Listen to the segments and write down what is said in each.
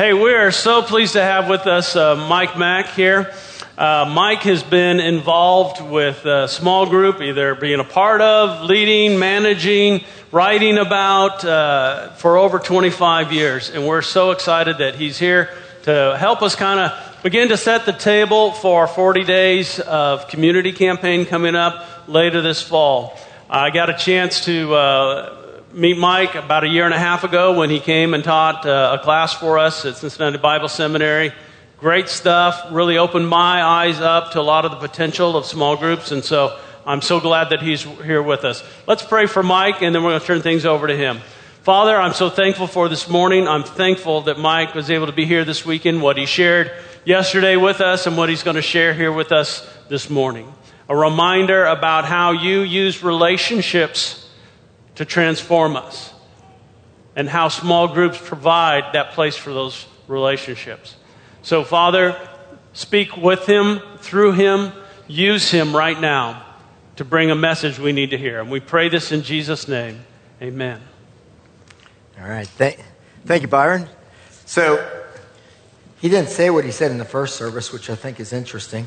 Hey, we are so pleased to have with us Mike Mack here. Mike has been involved with a small group, either being a part of, leading, managing, writing about for over 25 years. And we're so excited that he's here to help us kind of begin to set the table for 40 days of community campaign coming up later this fall. I got a chance to meet Mike about a year and a half ago when he came and taught a class for us at Cincinnati Bible Seminary. Great stuff. Really opened my eyes up to a lot of the potential of small groups, and so I'm so glad that he's here with us. Let's pray for Mike, and then we're going to turn things over to him. Father, I'm so thankful for this morning. I'm thankful that Mike was able to be here this weekend, what he shared yesterday with us, and what he's going to share here with us this morning. A reminder about how you use relationships to transform us, and how small groups provide that place for those relationships. So, Father, speak with him, through him, use him right now to bring a message we need to hear. And we pray this in Jesus' name. Amen. All right. Thank you, Byron. So, he didn't say what he said in the first service, which I think is interesting.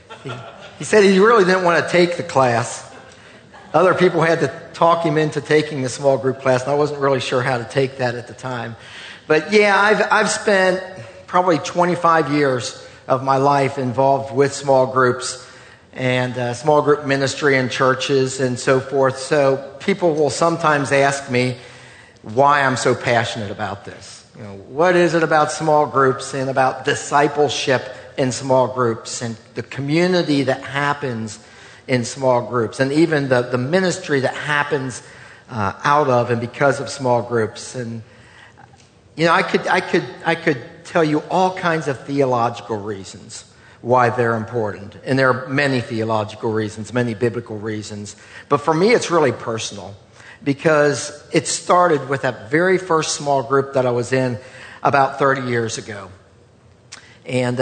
He said he really didn't want to take the class. Other people had to talk him into taking the small group class, and I wasn't really sure how to take that at the time. But yeah, I've spent probably 25 years of my life involved with small groups and small group ministry in churches and so forth. So people will sometimes ask me why I'm so passionate about this. You know, what is it about small groups and about discipleship in small groups and the community that happens in small groups, and even the ministry that happens out of and because of small groups. And you know, I could tell you all kinds of theological reasons why they're important, and there are many theological reasons, many biblical reasons. But for me, it's really personal, because it started with that very first small group that I was in about 30 years ago, and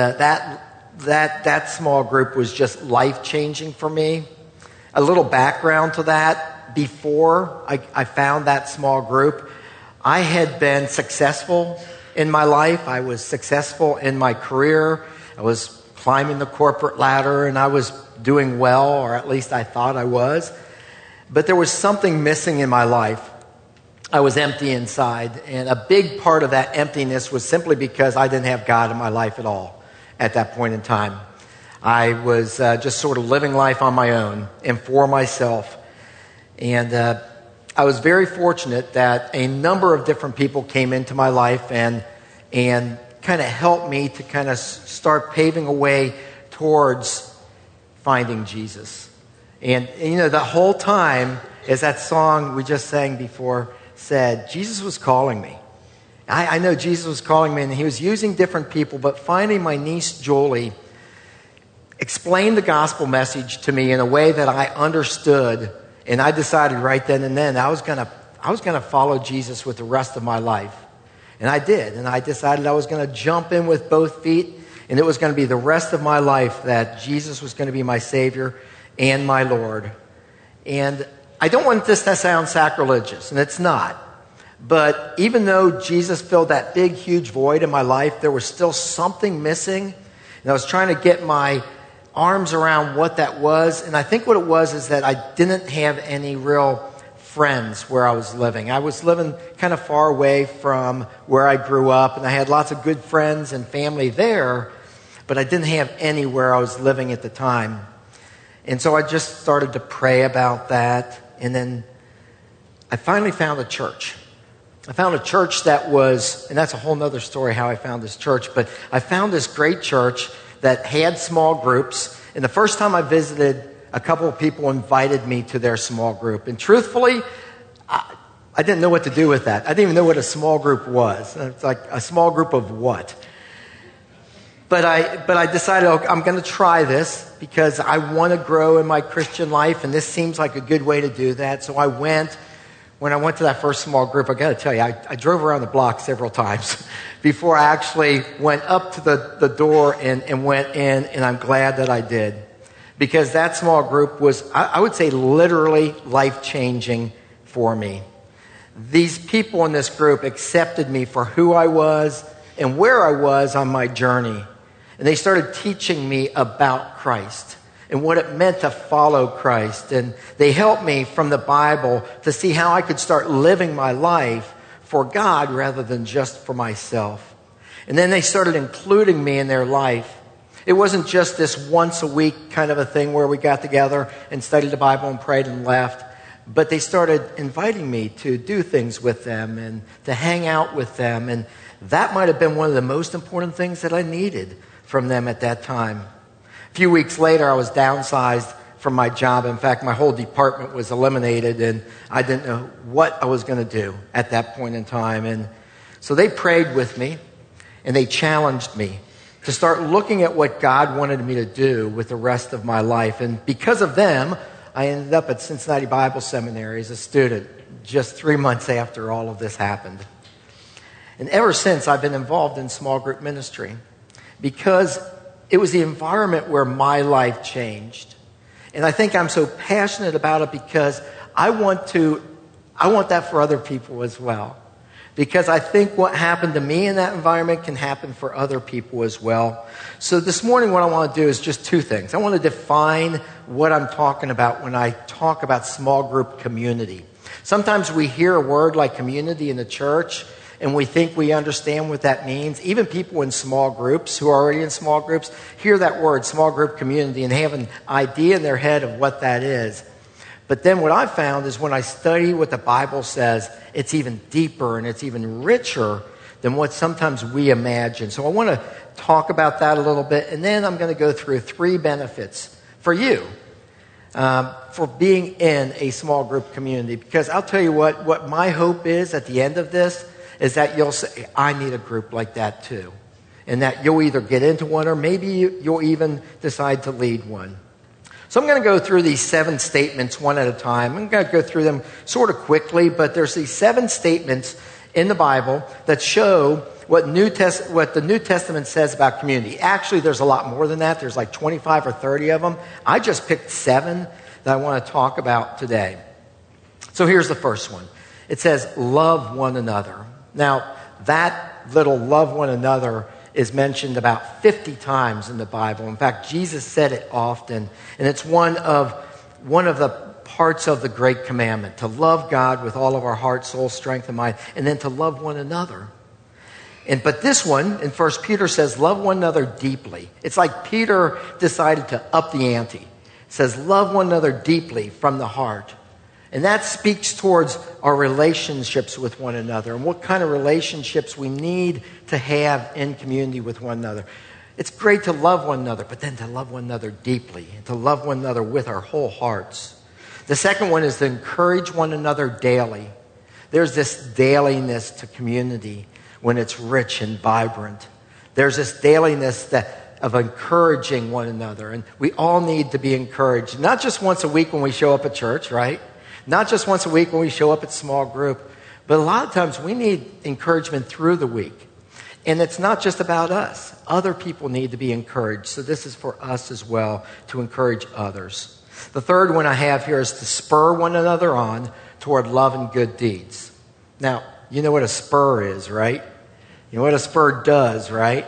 that small group was just life-changing for me. A little background to that: before I found that small group, I had been successful in my life. I was successful in my career. I was climbing the corporate ladder, and I was doing well, or at least I thought I was. But there was something missing in my life. I was empty inside, and a big part of that emptiness was simply because I didn't have God in my life at all. At that point in time, I was just sort of living life on my own and for myself. And I was very fortunate that a number of different people came into my life and kind of helped me to kind of start paving a way towards finding Jesus. And you know, the whole time, as that song we just sang before said, Jesus was calling me. I know Jesus was calling me, and he was using different people, but finally my niece Jolie explained the gospel message to me in a way that I understood, and I decided right then and then I was gonna follow Jesus with the rest of my life. And I did, and I decided I was gonna jump in with both feet, and it was gonna be the rest of my life that Jesus was gonna be my Savior and my Lord. And I don't want this to sound sacrilegious, and it's not. But even though Jesus filled that big, huge void in my life, there was still something missing. And I was trying to get my arms around what that was. And I think what it was is that I didn't have any real friends where I was living. I was living kind of far away from where I grew up. And I had lots of good friends and family there, but I didn't have any where I was living at the time. And so I just started to pray about that. And then I finally found a church. I found a church that was, and that's a whole nother story how I found this church, but I found this great church that had small groups. And the first time I visited, a couple of people invited me to their small group. And truthfully, I didn't know what to do with that. I didn't even know what a small group was. It's like, a small group of what? But I decided, I'm going to try this because I want to grow in my Christian life, and this seems like a good way to do that. So I went. When I went to that first small group, I got to tell you, I drove around the block several times before I actually went up to the door and went in, and I'm glad that I did. Because that small group was, I would say, literally life-changing for me. These people in this group accepted me for who I was and where I was on my journey. And they started teaching me about Christ and what it meant to follow Christ. And they helped me from the Bible to see how I could start living my life for God rather than just for myself. And then they started including me in their life. It wasn't just this once a week kind of a thing where we got together and studied the Bible and prayed and left. But they started inviting me to do things with them and to hang out with them. And that might have been one of the most important things that I needed from them at that time. A few weeks later, I was downsized from my job. In fact, my whole department was eliminated, and I didn't know what I was going to do at that point in time. And so they prayed with me, and they challenged me to start looking at what God wanted me to do with the rest of my life. And because of them, I ended up at Cincinnati Bible Seminary as a student just 3 months after all of this happened. And ever since, I've been involved in small group ministry because it was the environment where my life changed. And I think I'm so passionate about it because I want that for other people as well. Because I think what happened to me in that environment can happen for other people as well. So this morning what I want to do is just two things. I want to define what I'm talking about when I talk about small group community. Sometimes we hear a word like community in the church and we think we understand what that means. Even people in small groups who are already in small groups hear that word, small group community, and they have an idea in their head of what that is. But then what I've found is when I study what the Bible says, it's even deeper and it's even richer than what sometimes we imagine. So I want to talk about that a little bit, and then I'm going to go through 3 benefits for you for being in a small group community. Because I'll tell you what my hope is at the end of this is that you'll say, I need a group like that too. And that you'll either get into one or maybe you'll even decide to lead one. So I'm going to go through these 7 statements one at a time. I'm going to go through them sort of quickly, but there's these 7 statements in the Bible that show what the New Testament says about community. Actually, there's a lot more than that. There's like 25 or 30 of them. I just picked 7 that I want to talk about today. So here's the first one. It says, love one another. Now, that little love one another is mentioned about 50 times in the Bible. In fact, Jesus said it often, and it's one of the parts of the Great Commandment, to love God with all of our heart, soul, strength, and mind, and then to love one another. But this one, in 1 Peter, says, love one another deeply. It's like Peter decided to up the ante. It says, love one another deeply from the heart. And that speaks towards our relationships with one another and what kind of relationships we need to have in community with one another. It's great to love one another, but then to love one another deeply and to love one another with our whole hearts. The second one is to encourage one another daily. There's this dailiness to community when it's rich and vibrant. There's this dailiness of encouraging one another. And we all need to be encouraged, not just once a week when we show up at church, right? Not just once a week when we show up at small group, but a lot of times we need encouragement through the week. And it's not just about us. Other people need to be encouraged. So this is for us as well, to encourage others. The third one I have here is to spur one another on toward love and good deeds. Now, you know what a spur is, right? You know what a spur does, right?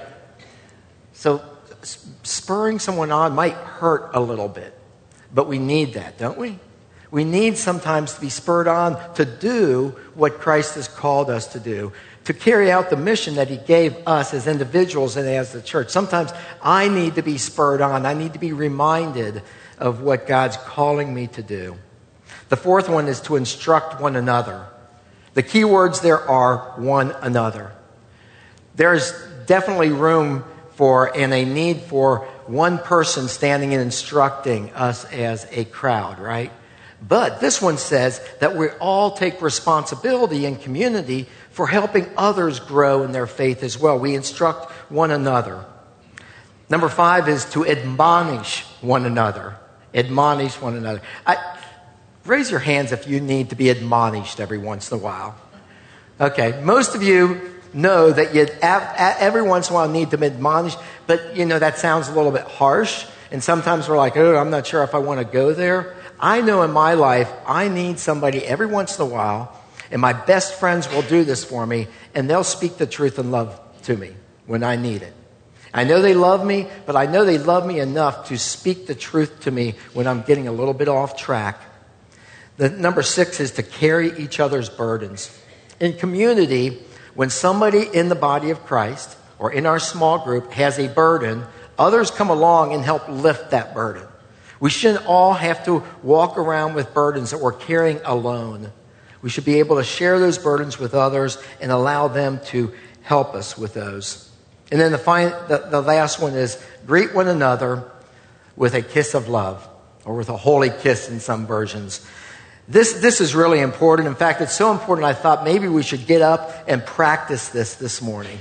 So spurring someone on might hurt a little bit, but we need that, don't we? We need sometimes to be spurred on to do what Christ has called us to do, to carry out the mission that he gave us as individuals and as the church. Sometimes I need to be spurred on. I need to be reminded of what God's calling me to do. The fourth one is to instruct one another. The key words there are one another. There's definitely room for and a need for one person standing and instructing us as a crowd, right? But this one says that we all take responsibility in community for helping others grow in their faith as well. We instruct one another. Number 5 is to admonish one another. Admonish one another. Raise your hands if you need to be admonished every once in a while. Okay, most of you know that you every once in a while need to be admonished, but you know that sounds a little bit harsh, and sometimes we're like, oh, I'm not sure if I want to go there. I know in my life, I need somebody every once in a while, and my best friends will do this for me, and they'll speak the truth in love to me. when I need it. I know they love me, but I know they love me enough to speak the truth to me when I'm getting a little bit off track. The number 6 is to carry each other's burdens. In community, when somebody in the body of Christ or in our small group has a burden, others come along and help lift that burden. We shouldn't all have to walk around with burdens that we're carrying alone. We should be able to share those burdens with others and allow them to help us with those. And then the last one is greet one another with a kiss of love, or with a holy kiss in some versions. This is really important. In fact, it's so important I thought maybe we should get up and practice this morning.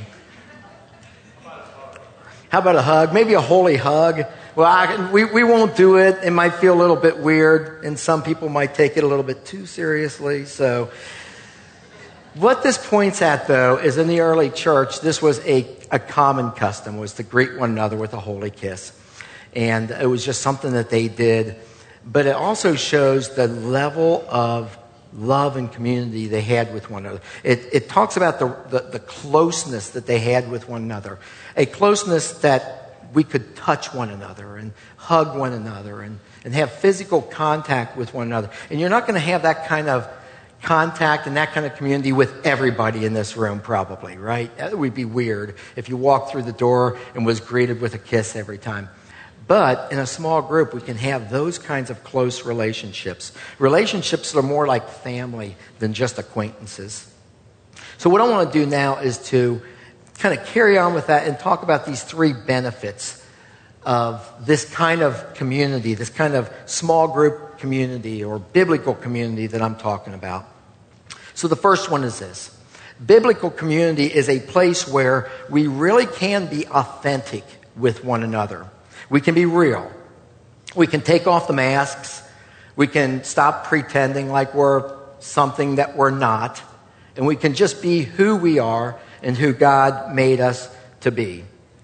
How about a hug? Maybe a holy hug. Well, we won't do it. It might feel a little bit weird, and some people might take it a little bit too seriously. So what this points at, though, is in the early church, this was a common custom, was to greet one another with a holy kiss. And it was just something that they did. But it also shows the level of love and community they had with one another. It talks about the closeness that they had with one another. A closeness that we could touch one another and hug one another and have physical contact with one another. And you're not going to have that kind of contact and that kind of community with everybody in this room, probably, right? That would be weird if you walked through the door and was greeted with a kiss every time. But in a small group, we can have those kinds of close relationships. Relationships that are more like family than just acquaintances. So what I want to do now is to kind of carry on with that and talk about these 3 benefits of this kind of community, this kind of small group community or biblical community that I'm talking about. So the first one is this. Biblical community is a place where we really can be authentic with one another. We can be real. We can take off the masks. We can stop pretending like we're something that we're not. And we can just be who we are and who God made us to be.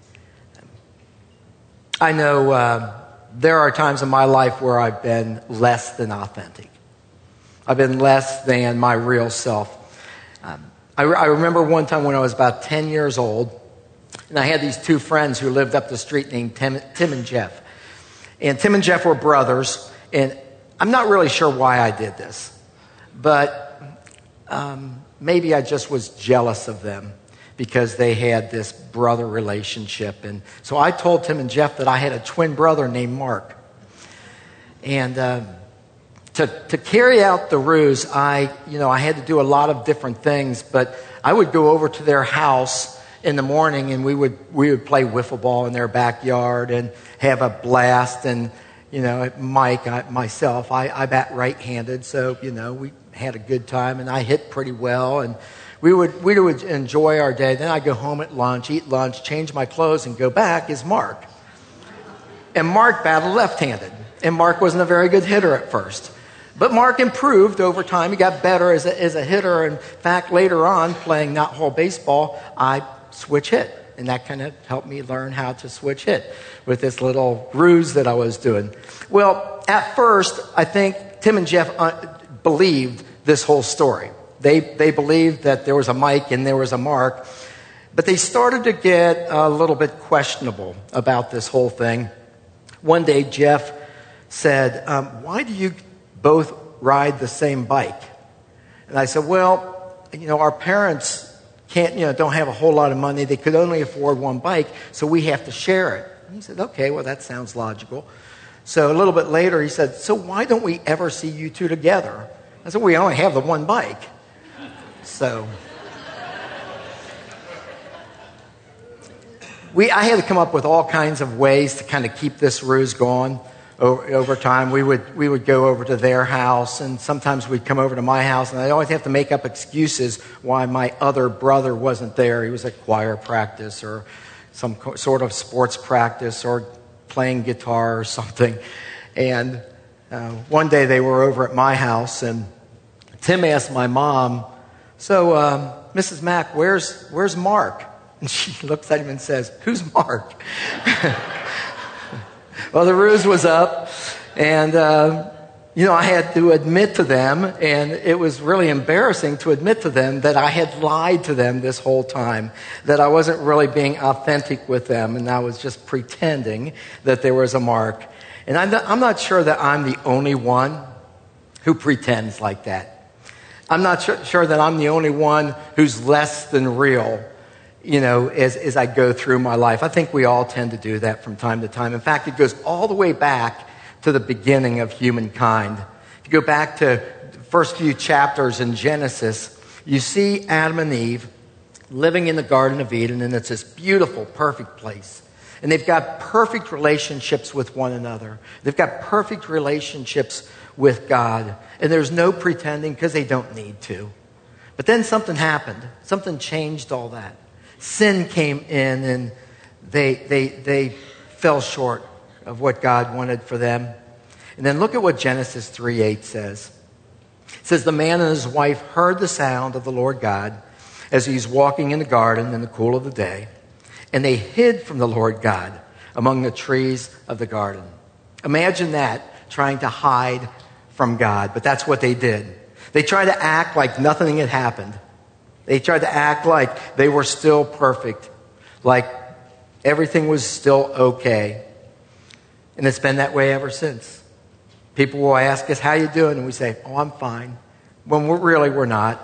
I know there are times in my life where I've been less than authentic. I've been less than my real self. I remember one time when I was about 10 years old, and I had these 2 friends who lived up the street named Tim and Jeff. And Tim and Jeff were brothers, and I'm not really sure why I did this, but maybe I just was jealous of them because they had this brother relationship. And so I told Tim and Jeff that I had a twin brother named Mark. And to carry out the ruse, I had to do a lot of different things, but I would go over to their house in the morning and we would play wiffle ball in their backyard and have a blast. And, myself, I bat right-handed, so, we had a good time and I hit pretty well. And we would enjoy our day. Then I'd go home at lunch, eat lunch, change my clothes, and go back as Mark. And Mark battled left-handed. And Mark wasn't a very good hitter at first. But Mark improved over time. He got better as a hitter. In fact, later on, playing not-hole baseball, I switch hit. And that kind of helped me learn how to switch hit with this little ruse that I was doing. Well, at first, I think Tim and Jeff believed this whole story. They believed that there was a Mike and there was a Mark. But they started to get a little bit questionable about this whole thing. One day, Jeff said, why do you both ride the same bike? And I said, well, our parents don't have a whole lot of money. They could only afford one bike, so we have to share it. And he said, okay, well, that sounds logical. So a little bit later, he said, so why don't we ever see you 2 together? I said, we only have the one bike. So I had to come up with all kinds of ways to kind of keep this ruse going over time. We would go over to their house, and sometimes we'd come over to my house, and I'd always have to make up excuses why my other brother wasn't there. He was at choir practice or some sort of sports practice or playing guitar or something. And one day they were over at my house, and Tim asked my mom, so, Mrs. Mack, where's Mark? And she looks at him and says, who's Mark? Well, the ruse was up, and I had to admit to them, and it was really embarrassing to admit to them that I had lied to them this whole time, that I wasn't really being authentic with them, and I was just pretending that there was a mark. And I'm not sure that I'm the only one who pretends like that. I'm not sure that I'm the only one who's less than real, as I go through my life. I think we all tend to do that from time to time. In fact, it goes all the way back to the beginning of humankind. If you go back to the first few chapters in Genesis, you see Adam and Eve living in the Garden of Eden, and it's this beautiful, perfect place. And they've got perfect relationships with one another. They've got perfect relationships with God. And there's no pretending because they don't need to. But then something happened. Something changed all that. Sin came in, and they fell short of what God wanted for them. And then look at what Genesis 3:8 says. It says, the man and his wife heard the sound of the Lord God as he's walking in the garden in the cool of the day. And they hid from the Lord God among the trees of the garden. Imagine that, trying to hide from God. But that's what they did. They tried to act like nothing had happened. They tried to act like they were still perfect, like everything was still okay. And it's been that way ever since. People will ask us, how you doing? And we say, oh, I'm fine. When we're not.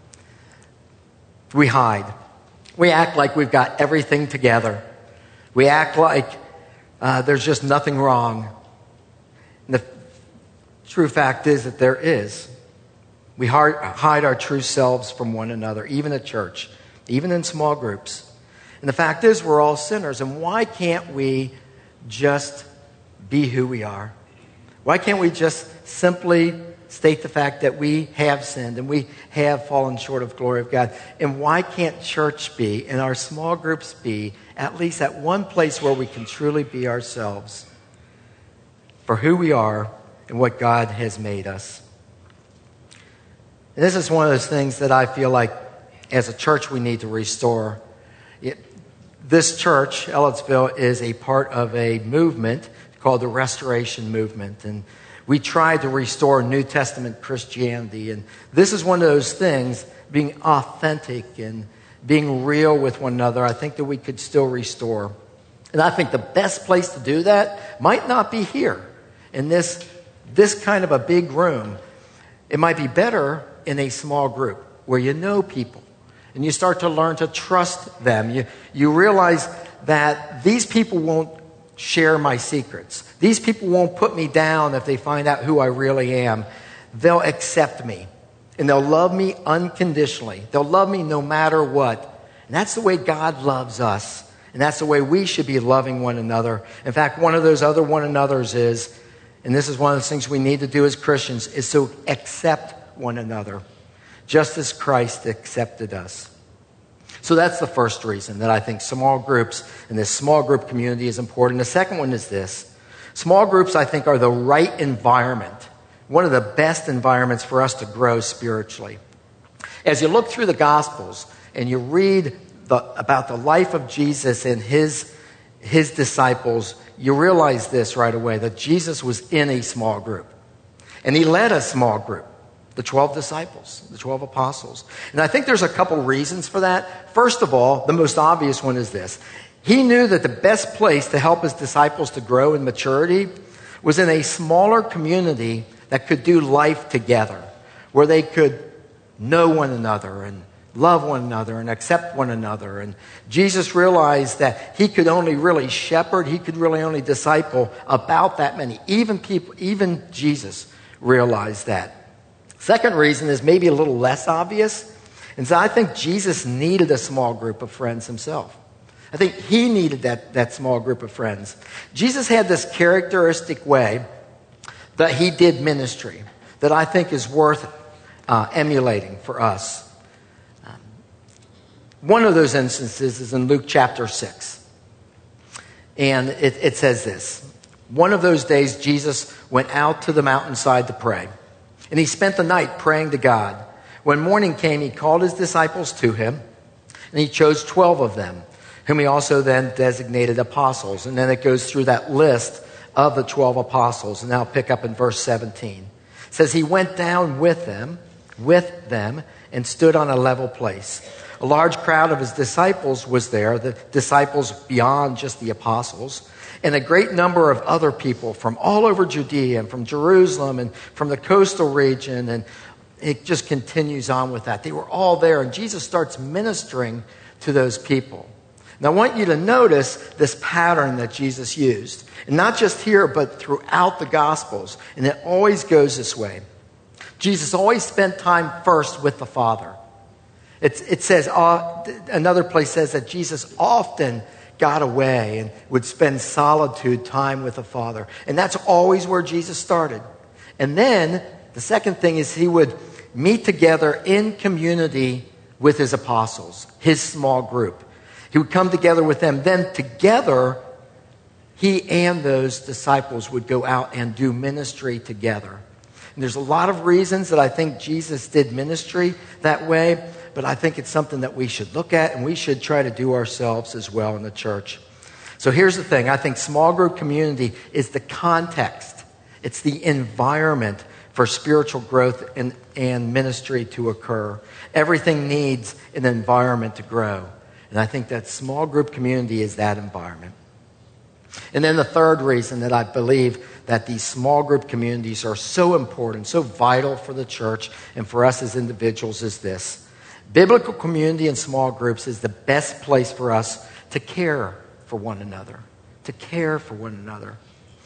We hide. We act like we've got everything together. We act like there's just nothing wrong. And the true fact is that there is. We hide our true selves from one another, even at church, even in small groups. And the fact is we're all sinners. And why can't we just be who we are? Why can't we just simply state the fact that we have sinned and we have fallen short of the glory of God? And why can't church be, and our small groups be, at least at one place where we can truly be ourselves for who we are and what God has made us? And this is one of those things that I feel like as a church we need to restore. This church, Ellettsville, is a part of a movement called the Restoration Movement. And we try to restore New Testament Christianity. And this is one of those things, being authentic and being real with one another, I think that we could still restore. And I think the best place to do that might not be here in this kind of a big room. It might be better in a small group where you know people and you start to learn to trust them. You realize that these people won't share my secrets. These people won't put me down if they find out who I really am. They'll accept me and they'll love me unconditionally. They'll love me no matter what. And that's the way God loves us. And that's the way we should be loving one another. In fact, one of those other one another's is, and this is one of the things we need to do as Christians, is to accept one another, just as Christ accepted us. So that's the first reason that I think small groups and this small group community is important. The second one is this. Small groups, I think, are the right environment, one of the best environments for us to grow spiritually. As you look through the Gospels and you read about the life of Jesus and his disciples, you realize this right away, that Jesus was in a small group. And he led a small group. The 12 disciples, the 12 apostles. And I think there's a couple reasons for that. First of all, the most obvious one is this. He knew that the best place to help his disciples to grow in maturity was in a smaller community that could do life together, where they could know one another and love one another and accept one another. And Jesus realized that he could only really shepherd, he could really only disciple about that many. Even Jesus realized that. Second reason is maybe a little less obvious. And so I think Jesus needed a small group of friends himself. I think he needed that small group of friends. Jesus had this characteristic way that he did ministry that I think is worth emulating for us. One of those instances is in Luke chapter 6. And it says this. One of those days, Jesus went out to the mountainside to pray. And he spent the night praying to God. When morning came, he called his disciples to him, and he chose 12 of them, whom he also then designated apostles. And then it goes through that list of the 12 apostles. And now pick up in verse 17. It says he went down with them, and stood on a level place. A large crowd of his disciples was there, the disciples beyond just the apostles, and a great number of other people from all over Judea and from Jerusalem and from the coastal region, and it just continues on with that. They were all there, and Jesus starts ministering to those people. Now, I want you to notice this pattern that Jesus used, and not just here, but throughout the Gospels, and it always goes this way. Jesus always spent time first with the Father. It says, another place says that Jesus often got away and would spend solitude time with the Father. And that's always where Jesus started. And then the second thing is he would meet together in community with his apostles, his small group. He would come together with them. Then together, he and those disciples would go out and do ministry together. And there's a lot of reasons that I think Jesus did ministry that way, but I think it's something that we should look at and we should try to do ourselves as well in the church. So here's the thing. I think small group community is the context. It's the environment for spiritual growth and ministry to occur. Everything needs an environment to grow. And I think that small group community is that environment. And then the third reason that I believe that these small group communities are so important, so vital for the church and for us as individuals is this. Biblical community and small groups is the best place for us to care for one another. To care for one another.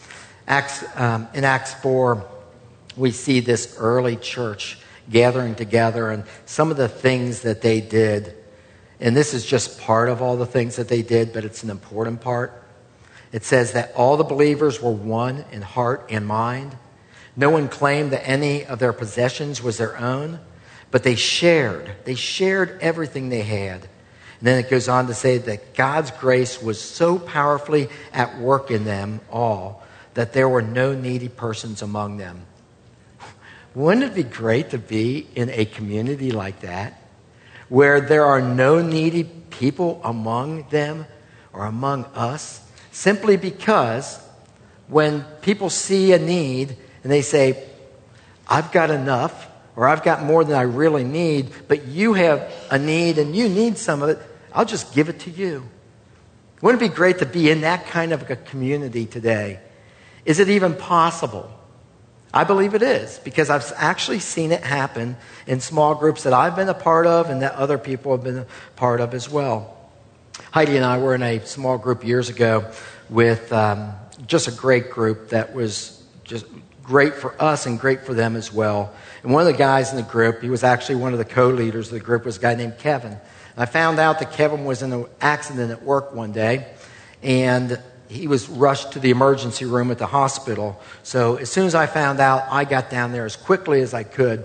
In Acts 4, we see this early church gathering together and some of the things that they did. And this is just part of all the things that they did, but it's an important part. It says that all the believers were one in heart and mind. No one claimed that any of their possessions was their own, but they shared. They shared everything they had. And then it goes on to say that God's grace was so powerfully at work in them all that there were no needy persons among them. Wouldn't it be great to be in a community like that, where there are no needy people among them or among us, simply because when people see a need and they say, I've got enough, or I've got more than I really need, but you have a need and you need some of it, I'll just give it to you. Wouldn't it be great to be in that kind of a community today? Is it even possible? I believe it is, because I've actually seen it happen in small groups that I've been a part of and that other people have been a part of as well. Heidi and I were in a small group years ago with just a great group that was just great for us and great for them as well. And one of the guys in the group, he was actually one of the co-leaders of the group, was a guy named Kevin. And I found out that Kevin was in an accident at work one day, and he was rushed to the emergency room at the hospital. So as soon as I found out, I got down there as quickly as I could.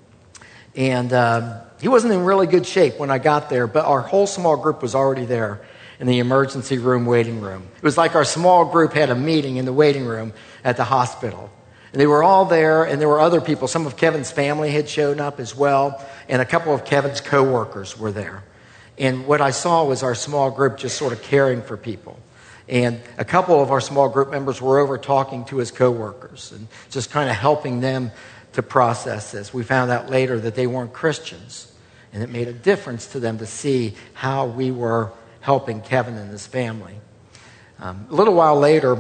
And he wasn't in really good shape when I got there, but our whole small group was already there in the emergency room waiting room. It was like our small group had a meeting in the waiting room at the hospital. And they were all there, and there were other people. Some of Kevin's family had shown up as well, and a couple of Kevin's co-workers were there. And what I saw was our small group just sort of caring for people. And a couple of our small group members were over talking to his co-workers and just kind of helping them to process this. We found out later that they weren't Christians, and it made a difference to them to see how we were helping Kevin and his family. A little while later,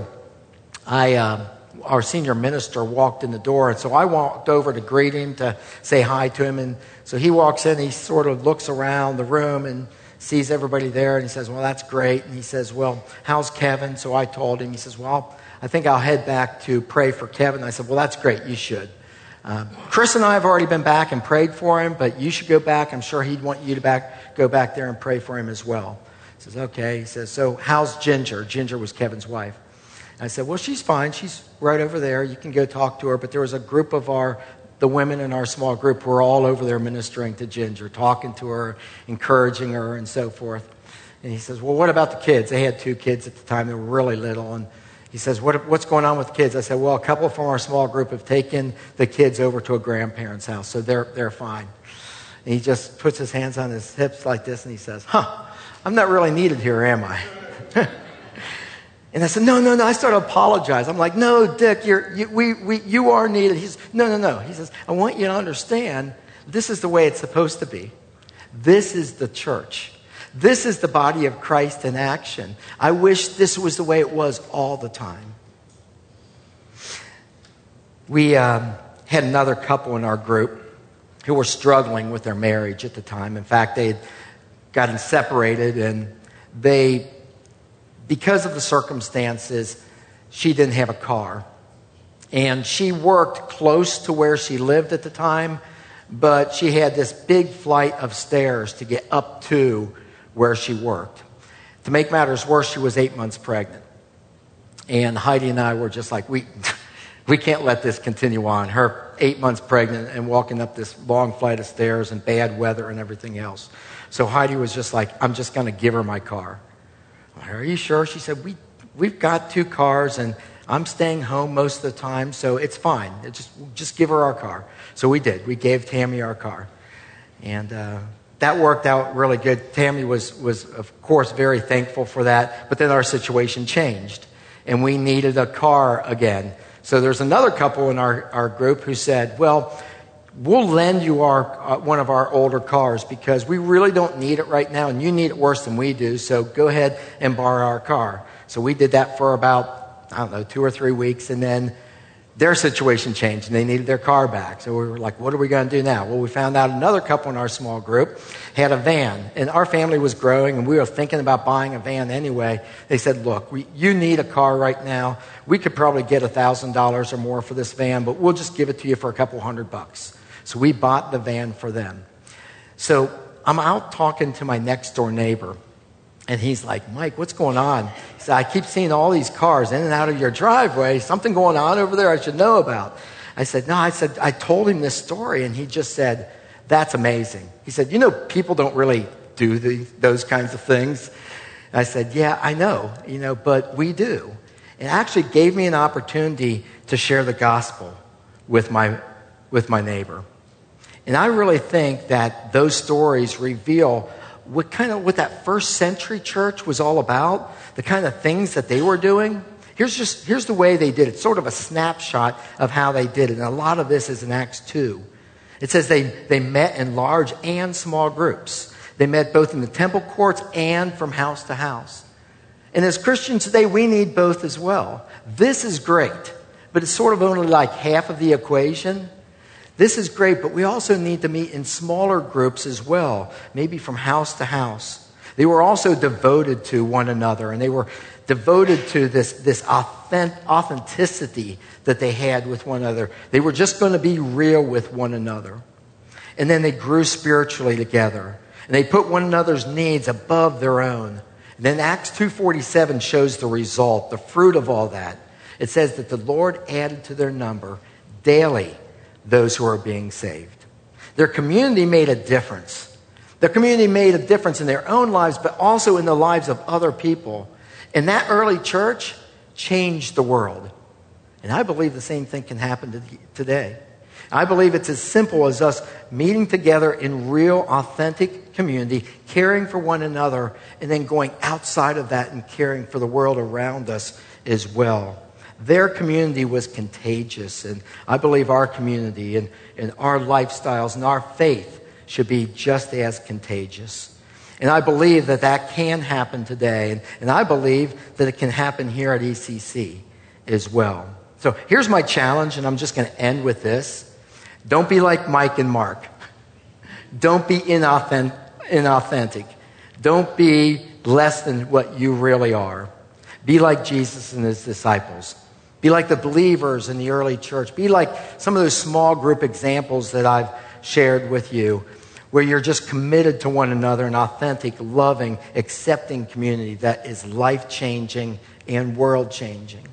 our senior minister walked in the door, and so I walked over to greet him, to say hi to him. And so he walks in, he sort of looks around the room and sees everybody there, and he says, well, that's great. And he says, well, how's Kevin? So I told him. He says, well, I think I'll head back to pray for Kevin. I said, well, that's great. You should. Chris and I have already been back and prayed for him, but you should go back. I'm sure he'd want you to go back there and pray for him as well. He says, okay. He says, so how's Ginger? Ginger was Kevin's wife. I said, well, she's fine. She's right over there. You can go talk to her. But there was a group of the women in our small group who were all over there ministering to Ginger, talking to her, encouraging her, and so forth. And he says, well, what about the kids? They had 2 kids at the time. They were really little. And he says, what's going on with the kids? I said, well, a couple from our small group have taken the kids over to a grandparent's house, so they're fine. And he just puts his hands on his hips like this, and he says, I'm not really needed here, am I? And I said, no. I started to apologize. I'm like, no, Dick, you are needed. He says, no. He says, I want you to understand this is the way it's supposed to be. This is the church. This is the body of Christ in action. I wish this was the way it was all the time. We had another couple in our group who were struggling with their marriage at the time. In fact, they had gotten separated, and because of the circumstances, she didn't have a car. And she worked close to where she lived at the time, but she had this big flight of stairs to get up to where she worked. To make matters worse, she was 8 months pregnant. And Heidi and I were just like, we can't let this continue on. Her 8 months pregnant and walking up this long flight of stairs and bad weather and everything else. So Heidi was just like, I'm just going to give her my car. I'm like, are you sure? She said, we've got 2 cars and I'm staying home most of the time, so it's fine. Just give her our car. So we did. We gave Tammy our car. And that worked out really good. Tammy was, of course, very thankful for that. But then our situation changed, and we needed a car again. So there's another couple in our group who said, well, we'll lend you one of our older cars because we really don't need it right now, and you need it worse than we do, so go ahead and borrow our car. So we did that for about, 2 or 3 weeks, and then their situation changed, and they needed their car back. So we were like, what are we going to do now? Well, we found out another couple in our small group had a van, and our family was growing, and we were thinking about buying a van anyway. They said, look, you need a car right now. We could probably get $1,000 or more for this van, but we'll just give it to you for a couple $100. So we bought the van for them. So I'm out talking to my next door neighbor, and he's like, Mike, what's going on? He said, I keep seeing all these cars in and out of your driveway. Something going on over there I should know about. I said, no. I told him this story, and he just said, that's amazing. He said, people don't really do those kinds of things. And I said, yeah, I know, but we do. And actually gave me an opportunity to share the gospel with my neighbor. And I really think that those stories reveal what that first century church was all about, the kind of things that they were doing. Here's the way they did it, sort of a snapshot of how they did it. And a lot of this is in Acts 2. It says they met in large and small groups. They met both in the temple courts and from house to house. And as Christians today, we need both as well. This is great, but it's sort of only like half of the equation. This is great, but we also need to meet in smaller groups as well, maybe from house to house. They were also devoted to one another, and they were devoted to this authenticity that they had with one another. They were just going to be real with one another. And then they grew spiritually together, and they put one another's needs above their own. And then Acts 2:47 shows the result, the fruit of all that. It says that the Lord added to their number daily those who are being saved. Their community made a difference. Their community made a difference in their own lives, but also in the lives of other people. And that early church changed the world. And I believe the same thing can happen today. I believe it's as simple as us meeting together in real, authentic community, caring for one another, and then going outside of that and caring for the world around us as well. Their community was contagious, and I believe our community and our lifestyles and our faith should be just as contagious. And I believe that can happen today, and I believe that it can happen here at ECC as well. So here's my challenge, and I'm just going to end with this. Don't be like Mike and Mark. Don't be inauthentic. Don't be less than what you really are. Be like Jesus and his disciples. Be like the believers in the early church. Be like some of those small group examples that I've shared with you, where you're just committed to one another, an authentic, loving, accepting community that is life-changing and world-changing.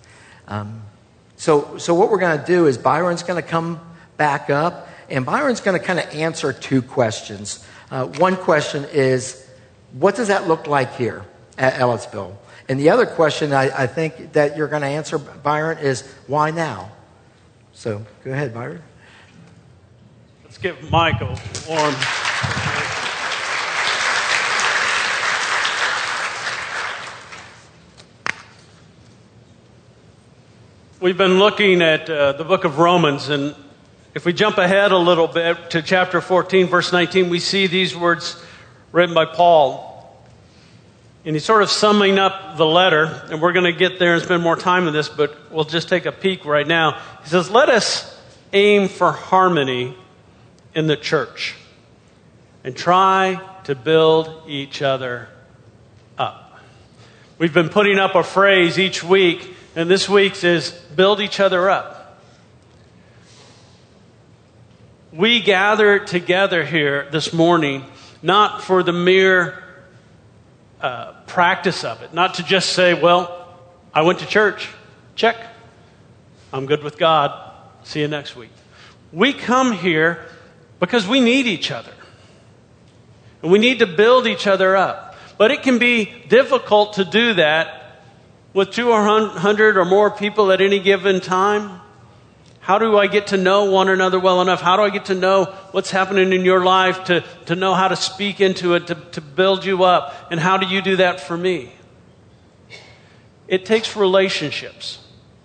So what we're going to do is Byron's going to come back up, and Byron's going to kind of answer 2 questions. One question is, what does that look like here at Ellettsville? And the other question I think that you're going to answer, Byron, is why now? So go ahead, Byron. Let's give Mike a warm. We've been looking at the book of Romans, and if we jump ahead a little bit to chapter 14, verse 19, we see these words written by Paul. And he's sort of summing up the letter, and we're going to get there and spend more time in this, but we'll just take a peek right now. He says, let us aim for harmony in the church and try to build each other up. We've been putting up a phrase each week, and this week's is build each other up. We gather together here this morning not for the mere practice of it, not to just say, well, I went to church, check, I'm good with God, see you next week. We come here because we need each other. And we need to build each other up. But it can be difficult to do that with 200 or more people at any given time. How do I get to know one another well enough? How do I get to know what's happening in your life to know how to speak into it, to build you up? And how do you do that for me? It takes relationships.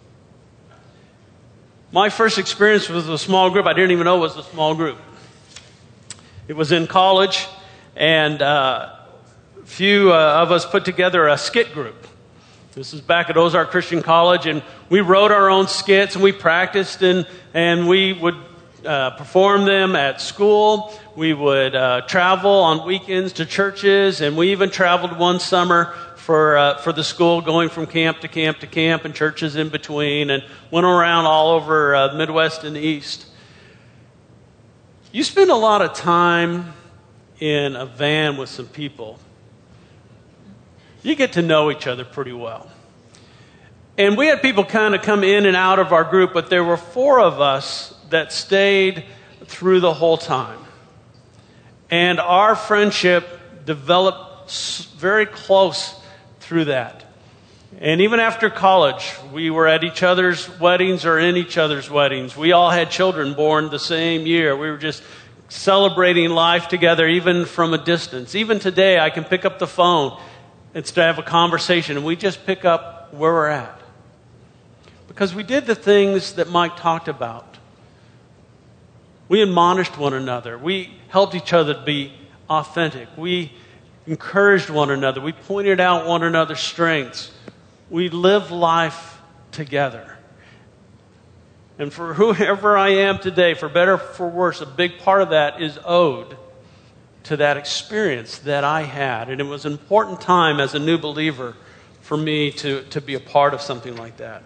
My first experience was a small group. I didn't even know it was a small group. It was in college, and a few of us put together a skit group. This is back at Ozark Christian College, and we wrote our own skits, and we practiced, and we would perform them at school. We would travel on weekends to churches, and we even traveled one summer for the school, going from camp to camp to camp, and churches in between, and went around all over the Midwest and the East. You spend a lot of time in a van with some people. You get to know each other pretty well. And we had people kind of come in and out of our group, but there were 4 of us that stayed through the whole time. And our friendship developed very close through that. And even after college, we were at each other's weddings or in each other's weddings. We all had children born the same year. We were just celebrating life together, even from a distance. Even today, I can pick up the phone and to have a conversation, and we just pick up where we're at. Because we did the things that Mike talked about. We admonished one another. We helped each other to be authentic. We encouraged one another. We pointed out one another's strengths. We lived life together. And for whoever I am today, for better or for worse, a big part of that is owed to that experience that I had. And it was an important time as a new believer for me to be a part of something like that.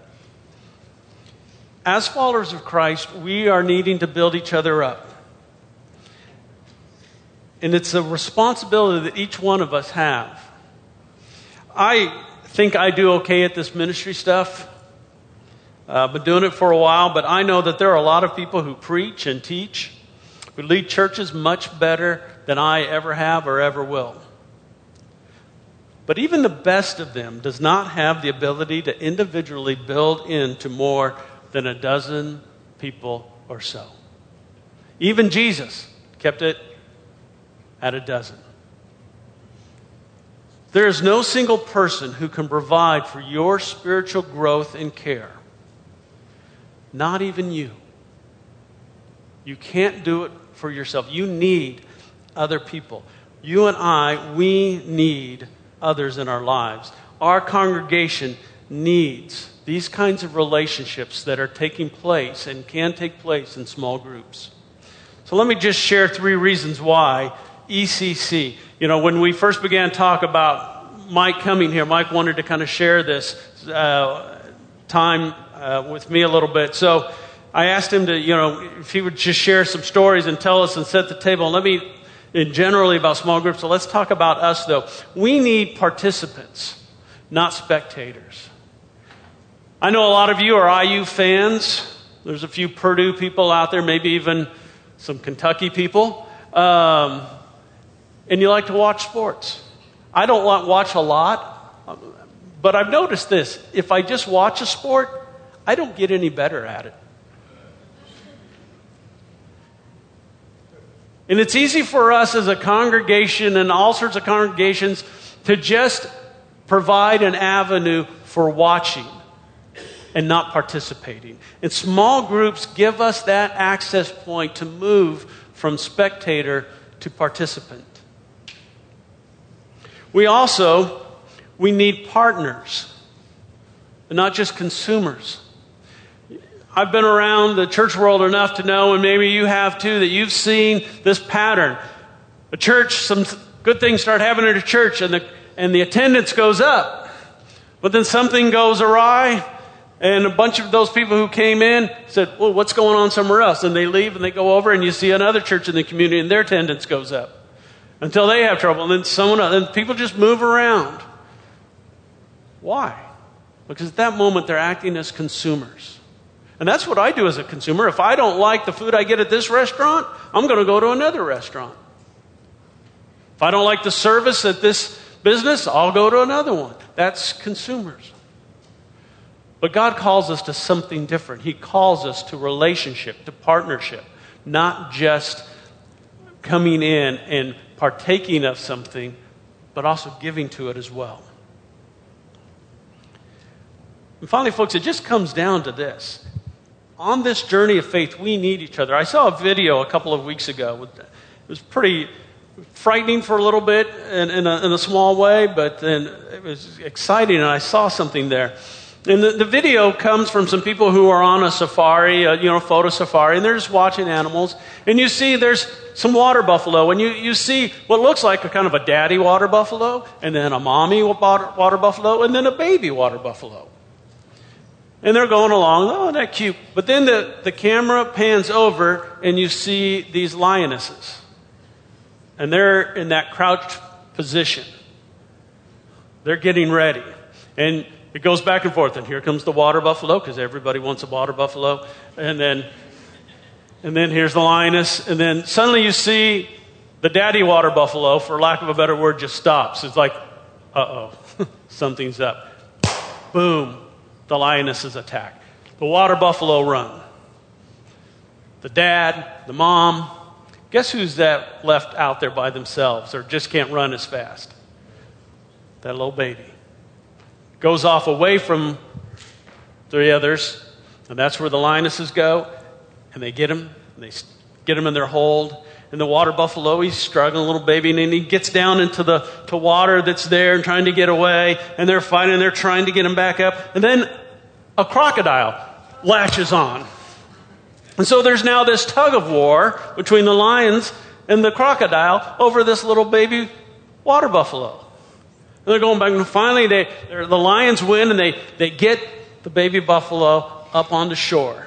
As followers of Christ, we are needing to build each other up. And it's a responsibility that each one of us have. I think I do okay at this ministry stuff. I've been doing it for a while, but I know that there are a lot of people who preach and teach, who lead churches much better than I ever have or ever will. But even the best of them does not have the ability to individually build into more than a dozen people or so. Even Jesus kept it at a dozen. There is no single person who can provide for your spiritual growth and care. Not even you. You can't do it for yourself. You need other people. You and I, we need others in our lives. Our congregation needs these kinds of relationships that are taking place and can take place in small groups. So let me just share 3 reasons why ECC. You know, when we first began to talk about Mike coming here, Mike wanted to kind of share this time with me a little bit. So I asked him to, if he would just share some stories and tell us and set the table. And let me, generally about small groups, so let's talk about us though. We need participants, not spectators. I know a lot of you are IU fans. There's a few Purdue people out there, maybe even some Kentucky people. And you like to watch sports. I don't watch a lot, but I've noticed this. If I just watch a sport, I don't get any better at it. And it's easy for us as a congregation and all sorts of congregations to just provide an avenue for watching. and not participating. And small groups give us that access point to move from spectator to participant. We need partners, and not just consumers. I've been around the church world enough to know, and maybe you have too, that you've seen this pattern. A church, some good things start happening at a church, and the attendance goes up. But then something goes awry, and a bunch of those people who came in said, well, what's going on somewhere else? And they leave, and they go over, and you see another church in the community, and their attendance goes up. Until they have trouble, and then someone else, and people just move around. Why? Because at that moment, they're acting as consumers. And that's what I do as a consumer. If I don't like the food I get at this restaurant, I'm going to go to another restaurant. If I don't like the service at this business, I'll go to another one. That's consumers. But God calls us to something different. He calls us to relationship, to partnership, not just coming in and partaking of something, but also giving to it as well. And finally, folks, it just comes down to this. On this journey of faith, we need each other. I saw a video a couple of weeks ago. It was pretty frightening for a little bit in a small way, but then it was exciting, and I saw something there. And the video comes from some people who are on a safari, photo safari, and they're just watching animals. And you see there's some water buffalo, and you see what looks like a kind of a daddy water buffalo, and then a mommy water buffalo, and then a baby water buffalo. And they're going along, oh, that's cute. But then the camera pans over, and you see these lionesses. And they're in that crouched position. They're getting ready. And it goes back and forth, and here comes the water buffalo, because everybody wants a water buffalo. And then here's the lioness, and then suddenly you see the daddy water buffalo, for lack of a better word, just stops. It's like, uh-oh, something's up. Boom, the lioness is attacked. The water buffalo run. The dad, the mom, guess who's that left out there by themselves, or just can't run as fast? That little baby. Goes off away from the others, and that's where the lionesses go, and they get him, and they get him in their hold, and the water buffalo, he's struggling, a little baby, and then he gets down into the water that's there and trying to get away, and they're fighting, and they're trying to get him back up, and then a crocodile latches on. And so there's now this tug of war between the lions and the crocodile over this little baby water buffalo. And they're going back, and finally the lions win, and they get the baby buffalo up on the shore.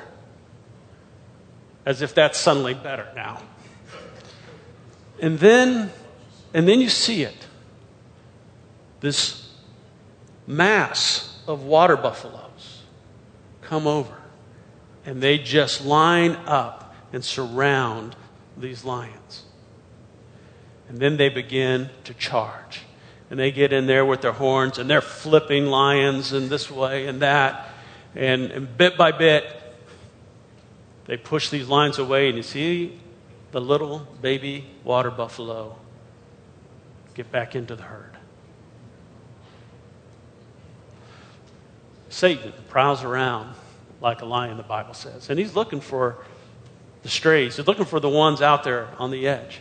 As if that's suddenly better now. And then you see it. This mass of water buffaloes come over, and they just line up and surround these lions. And then they begin to charge. And they get in there with their horns, and they're flipping lions in this way and that. And bit by bit, they push these lions away, and you see the little baby water buffalo get back into the herd. Satan prowls around like a lion, the Bible says. And he's looking for the strays. He's looking for the ones out there on the edge.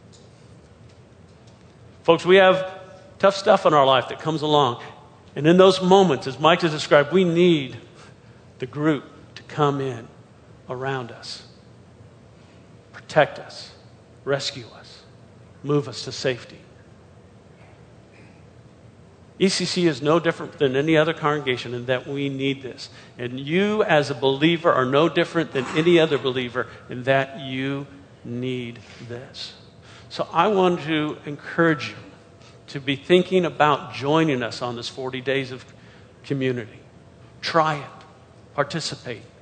Folks, we have tough stuff in our life that comes along. And in those moments, as Mike has described, we need the group to come in around us, protect us, rescue us, move us to safety. ECC is no different than any other congregation in that we need this. And you as a believer are no different than any other believer in that you need this. So I want to encourage you to be thinking about joining us on this 40 days of community. Try it. Participate.